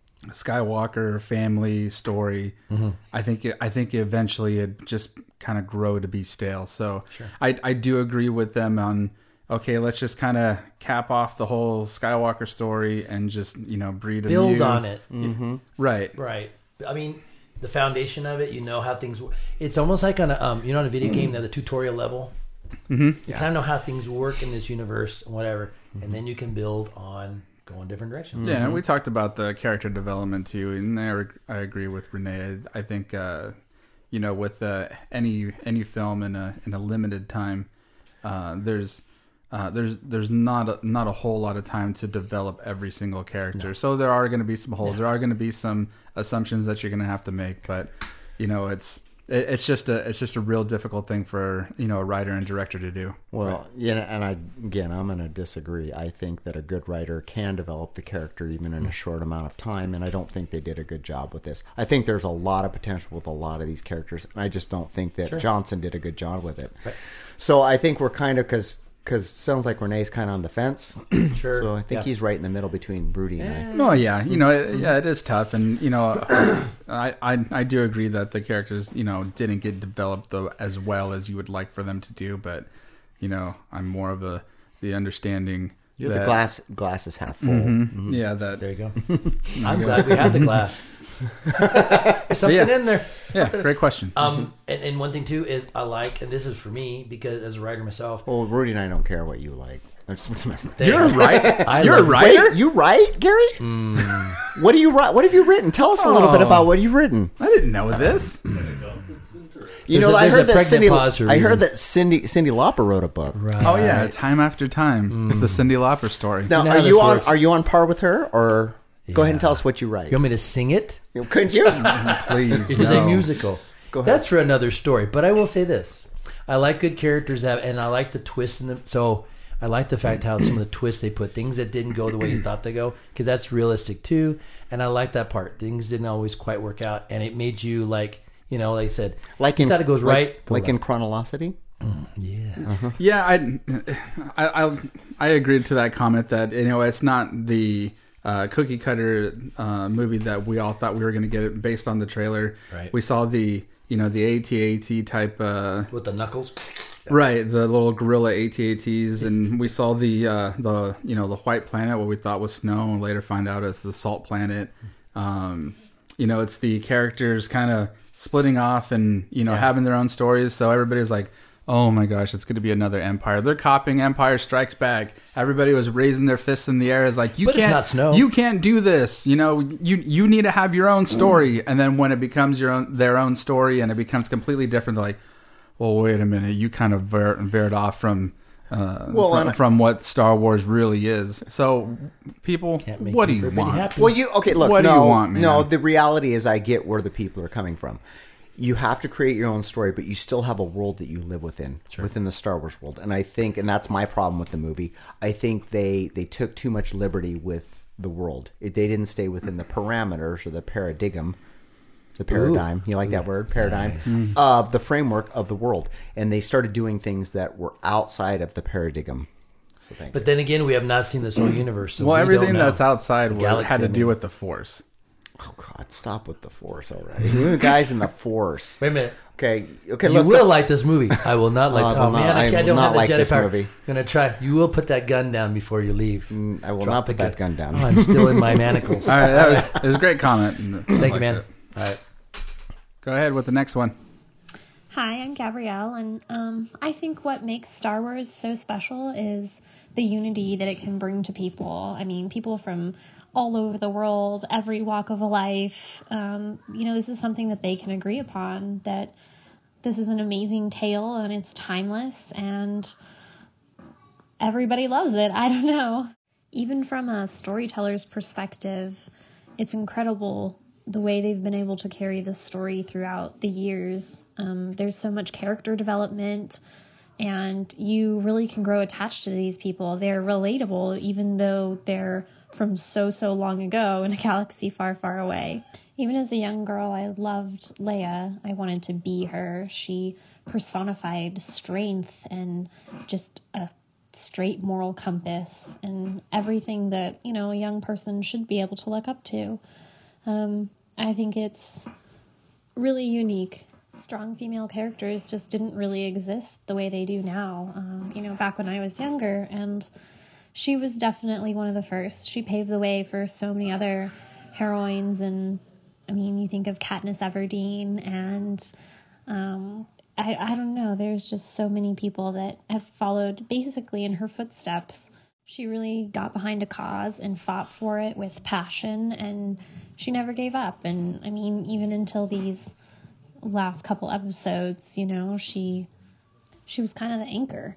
Skywalker family story, Mhm. I think it, I think eventually it just kind of grow to be stale. So Sure. I I do agree with them on, okay, let's just kind of cap off the whole Skywalker story and just, you know, breed a Build new, on it. Mhm. Right. Right. I mean, the foundation of it, you know how things work. It's almost like on a, um, you know, on a video game, they have the tutorial level. Mm-hmm. You Yeah. kind of know how things work in this universe and whatever. And then you can build on going different directions. Yeah, and we talked about the character development too, and I, I agree with Renee. I think uh, you know, with uh, any any film in a in a limited time, uh, there's uh, there's there's not a, not a whole lot of time to develop every single character. No. So there are going to be some holes. Yeah. There are going to be some assumptions that you're going to have to make, but you know, it's it, it's just a it's just a real difficult thing for, you know, a writer and director to do. Well, yeah, and I again, I'm going to disagree. I think that a good writer can develop the character even in a short amount of time, and I don't think they did a good job with this. I think there's a lot of potential with a lot of these characters, and I just don't think that Sure. Johnson did a good job with it. Right. So I think we're kind of, because because it sounds like Renee's kind of on the fence. Sure. So I think Yeah. he's right in the middle between Rudy and I. Oh yeah, you know, it, yeah, it is tough, and you know, I, I I do agree that the characters, you know, didn't get developed though as well as you would like for them to do, but you know, I'm more of a the understanding. You're that, the glass glass is half full. Mhm. Mhm. Yeah, that There you go. There I'm you glad we have the glass. There's something Yeah. in there. Yeah, great question. Um, and, and one thing too is I like, and this is for me because as a writer myself, Well, Rudy and I don't care what you like. I'm just messing with Thanks. you. You're right. I You're a love it. writer. Wait, you write, Gary? Mm. What do you write? What have you written? Tell us a little bit Oh. about what you've written. I didn't know this. You There's know, a- I there's a heard that pregnant Cindy. pause for a I heard reason. that Cindy Cindy Lauper wrote a book. Right. Oh yeah, time after time, the Cindy Lauper story. Now, You know are how you this on? works. Are you on par with her, or go ahead and Yeah. tell us what you write? You want me to sing it? Couldn't you? Please, It is no. a musical. Go ahead. That's for another story. But I will say this: I like good characters, that, and I like the twists in them. So I like the fact how some of the twists they put, things that didn't go the way you thought they go, because that's realistic too. And I like that part. Things didn't always quite work out, and it made you like, you know, like I said, Like you in thought it goes like, right, go like in left. Chronolosity. Yeah. Yeah, I, I, I, I agreed to that comment that, you know, it's not the uh, cookie cutter uh, movie that we all thought we were going to get it based on the trailer. Right. We saw the, you know, the A T A T type, uh, With the knuckles. right, the little gorilla A T A Ts, and we saw the, uh, the, you know, the white planet, what we thought was snow, and later find out it's the salt planet. Um, you know, it's the characters kind of splitting off and, you know, Yeah. having their own stories. So everybody's like, oh my gosh, it's going to be another Empire. They're copying Empire Strikes Back. Everybody was raising their fists in the air. It's like, you But it's can't, not snow. you can't do this. You know, you you need to have your own story. And then when it becomes your own, their own story, and it becomes completely different, they're like, well, wait a minute, you kind of veer, veered off from. Uh, Well, from, and- from what Star Wars really is. So, people, Can't make what do you everybody want? happy. Well, you okay? Look, What do no, you want, man? no. The reality is, I get where the people are coming from. You have to create your own story, but you still have a world that you live within, within the Star Wars world. And I think, and that's my problem with the movie. I think they they took too much liberty with the world. It, they didn't stay within the parameters or the paradigm, the paradigm. You like that word, paradigm, of the framework of the world. And they started doing things that were outside of the paradigm. So thank But then again, we have not seen this whole universe. So well, we everything don't know. that's outside The was, had galaxy, to I do mean. with the Force. Oh God, stop with the Force already. The guy's in the Force. Wait a minute. Okay, okay. You look, will the, like this movie. I will not like. I will oh not- man, I, I can't, I will don't not have the like Jedi this power. movie. I'm gonna try. You will put that gun down before you leave. Mm, I will Drop not put the that gun down. Oh, I'm still in my manacles. All right, that was, it was a great comment. Thank Liked you, man. it. All right. Go ahead with the next one. Hi, I'm Gabrielle, and um, I think what makes Star Wars so special is the unity that it can bring to people. I mean, people from all over the world, every walk of life. Um, you know, this is something that they can agree upon, that this is an amazing tale and it's timeless and everybody loves it. I don't know. Even from a storyteller's perspective, it's incredible the way they've been able to carry this story throughout the years. Um, there's so much character development, and you really can grow attached to these people. They're relatable, even though they're from so, so long ago in a galaxy far, far away. Even as a young girl, I loved Leia. I wanted to be her. She personified strength and just a straight moral compass and everything that, you know, a young person should be able to look up to. Um, I think it's really unique. Strong female characters just didn't really exist the way they do now. Um, you know, back when I was younger, and she was definitely one of the first. She paved the way for so many other heroines, and I mean, you think of Katniss Everdeen, and um, I, I don't know, there's just so many people that have followed basically in her footsteps. She really got behind a cause and fought for it with passion, and she never gave up. And I mean, even until these last couple episodes, you know, she she was kind of the anchor.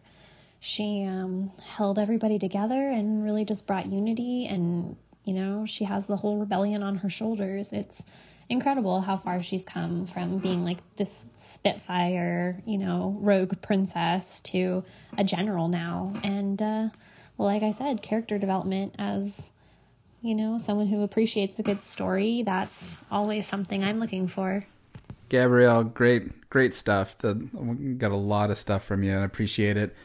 She um, held everybody together and really just brought unity, and, you know, she has the whole rebellion on her shoulders. It's incredible how far she's come from being like this Spitfire, you know, rogue princess to a general now. And, uh, well, like I said, character development as, you know, someone who appreciates a good story, that's always something I'm looking for. Gabrielle, great, great stuff. The, we got a lot of stuff from you, and I appreciate it.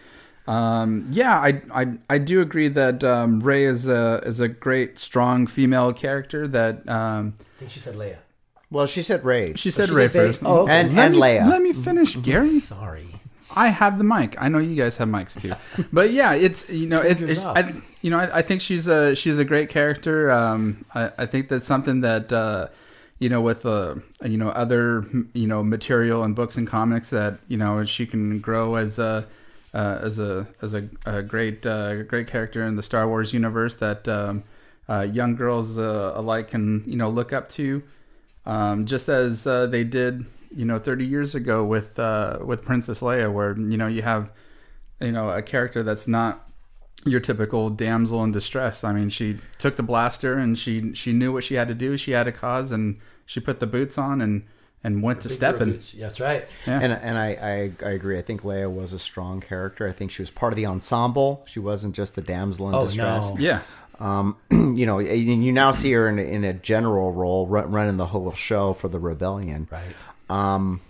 Um, yeah, I, I, I do agree that um, Rey is a is a great, strong female character. That um, I think she said Leia. Well, she said Rey. She said She Rey did Rey. first. Oh, okay. And- Let and me- Leia. Let me finish, Gary. Sorry. I have the mic. I know you guys have mics too, but yeah, it's you know it's, it's I, you know I, I think she's a she's a great character. Um, I, I think that's something that uh, you know with uh, you know other you know material and books and comics that you know she can grow as a uh, as a as a, a great uh, great character in the Star Wars universe that um, uh, young girls uh, alike can you know look up to, um, just as uh, they did. You know, thirty years ago with uh, with Princess Leia, where you know you have you know a character that's not your typical damsel in distress. I mean, she took the blaster and she she knew what she had to do. She had a cause, and she put the boots on and and went to stepping. That's right. Yeah. And and I, I I agree. I think Leia was a strong character. I think she was part of the ensemble. She wasn't just the damsel in Oh, distress. no. Yeah. Um, you know, and you now see her in, in a general role, run, running the whole show for the rebellion. Right. Um,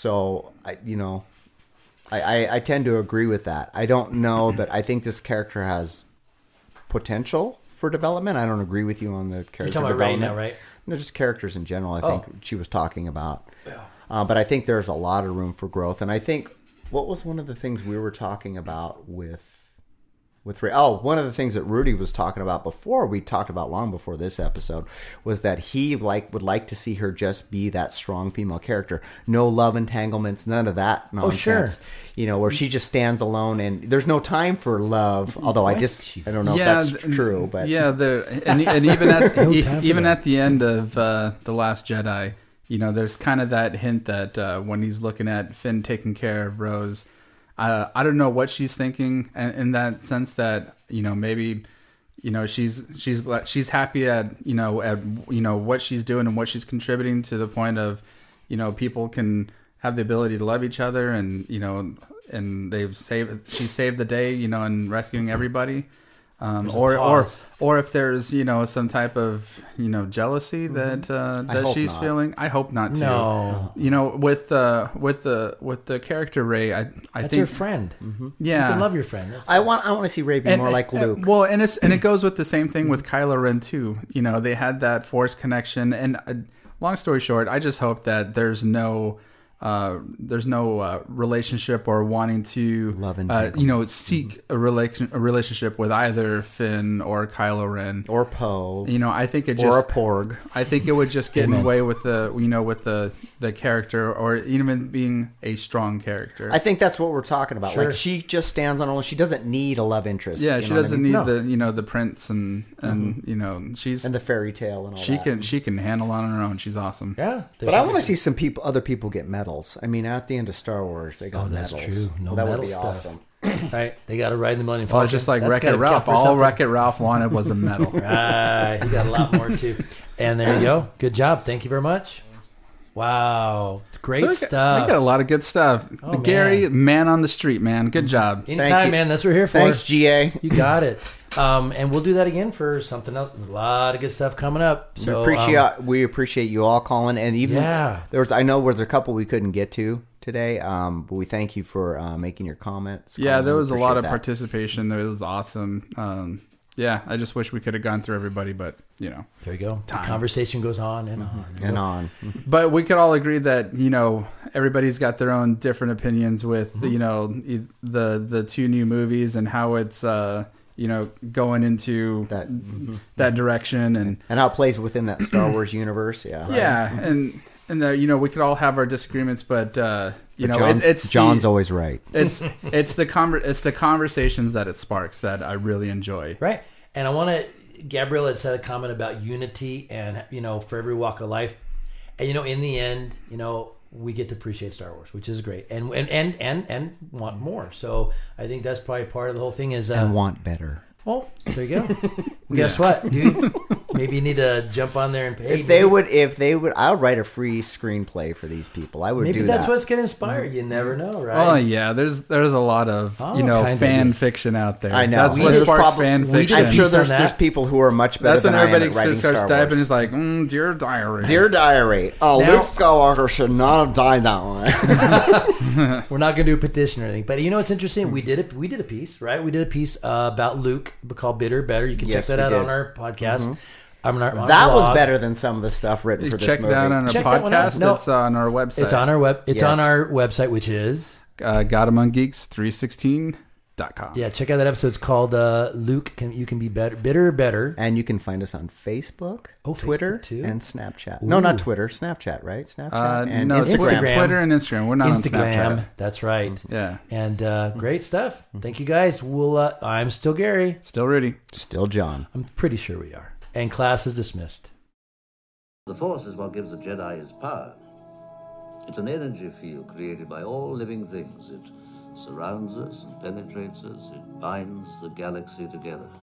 so I, you know, I, I, I tend to agree with that. I don't know that I think this character has potential for development. I don't agree with you on the character You're talking about Rey development. now, right? No, just characters in general. I Oh. think she was talking about. Uh, but I think there's a lot of room for growth. And I think what was one of the things we were talking about with with Rey? Oh, one of the things that Rudy was talking about before, we talked about long before this episode, was that he like would like to see her just be that strong female character. No love entanglements, none of that nonsense. Oh, sure. You know, where she just stands alone and there's no time for love. Although I just I don't know yeah, if that's th- true, but yeah, the and, and even at No e- time for even that. at the end of uh, The Last Jedi, you know, there's kind of that hint that uh, when he's looking at Finn taking care of Rose, uh, I don't know what she's thinking, in, in that sense that you know maybe you know she's she's she's happy at you know at you know what she's doing and what she's contributing to the point of you know people can have the ability to love each other, and you know and they've saved she saved the day you know in rescuing everybody. Um, There's a or or pause. or if there's you know some type of you know jealousy that uh, I that hope she's not. feeling. I hope not too. No. You know, with uh, with the with the character Ray, I I That's think your friend. Yeah, You can love your friend. That's I want I want to see Ray be And- more like and- Luke. Well, and it's and it goes with the same thing with Kylo Ren too. You know, they had that Force connection. And uh, long story short, I just hope that there's no. Uh, there's no uh, relationship or wanting to Love and uh, you know seek a relation a relationship with either Finn or Kylo Ren or Poe. You know, I think it just Or a Porg. I think it would just get in Amen. the way with the you know with the the character or even being a strong character. I think that's what we're talking about. Sure. Like she just stands on her own. She doesn't need a love interest. Yeah, you she know what I doesn't mean? need No. the you know the prince and and you know she's and the fairy tale and all she that. can she can handle on her own. She's awesome. Yeah, But I want to see some people, other people get medals. I mean, at the end of Star Wars, they got Oh, that's medals. true. No that medal would be stuff. awesome. Right, they got to ride the Millennium Well, Falcon. it's just like That's Wreck-It gotta Ralph. count for All something. Wreck-It Ralph wanted was a medal. Right, he got a lot more too. And there you go. Good job. Thank you very much. Wow, great So we got- stuff. We got a lot of good stuff. Oh, Gary, man. on the street, man. Good job. Anytime, man. That's what we're here for. Thanks, G A. You got it. Um, and we'll do that again for something else. A lot of good stuff coming up. So we appreciate um, we appreciate you all calling, and even Yeah. there was I know there was a couple we couldn't get to today, um, but we thank you for uh, making your comments. Yeah, Colin, there we was a lot appreciate of that. participation. It was awesome. Um, yeah, I just wish we could have gone through everybody, but you know, there you go. The time. conversation goes on and on and go. on. But we could all agree that you know everybody's got their own different opinions with Mm-hmm. you know e- the the two new movies and how it's uh, you know going into that that direction and and how it plays within that Star Wars universe. Yeah, yeah, and and the, you know we could all have our disagreements, but uh, you But know John- it, it's John's the, always right. It's it's the conver- it's the conversations that it sparks that I really enjoy. Right. And I want to, Gabrielle had said a comment about unity and, you know, for every walk of life. And, you know, in the end, you know, we get to appreciate Star Wars, which is great. And, and, and, and, and want more. So I think that's probably part of the whole thing is. Uh, and want better. Well, there you go. Guess what, dude? Maybe you need to jump on there and pay. If they would, if they would, I'll write a free screenplay for these people. I would Maybe do that's that. what's going to inspire you. You never know, right? Oh yeah, there's there's a lot of All you know kinds of fan ideas. fiction out there. I know. That's We what did sparks probably- fan we fiction. did I'm sure there's there's people who are much better That's when than I am everybody at writing starts Star typing. Wars. Is like, mm, dear diary, Dear Diary. Oh, Now- Luke Skywalker should not have died that way. We're not going to do a petition or anything, but you know what's interesting? We did it. We did a piece, right? We did a piece uh, about Luke called "Bitter Better." You can Yes, check that we out did. on our podcast. Mhm. I'm on our, on That our was blog. better than some of the stuff written for this check movie. that on our Check that one out. podcast. No. It's on our website. It's on our web. It's Yes. on our website, which is uh, got among geeks three sixteen dot com. yeah. Check out that episode. It's called uh, "Luke Can You Can Be Better, Bitter Better." And you can find us on Facebook, Oh, Twitter, Facebook too? and Snapchat. No, Ooh. not Twitter. Snapchat, right? Snapchat Uh, and no, it's Instagram. Twitter and Instagram. We're not Instagram. on Snapchat. That's right. Yeah, And uh, great stuff. Thank you guys. We'll. Uh, I'm still Gary. still Rudy. Still John. I'm pretty sure we are. And class is dismissed. The Force is what gives the Jedi his power. It's an energy field created by all living things. It surrounds us and penetrates us. It binds the galaxy together.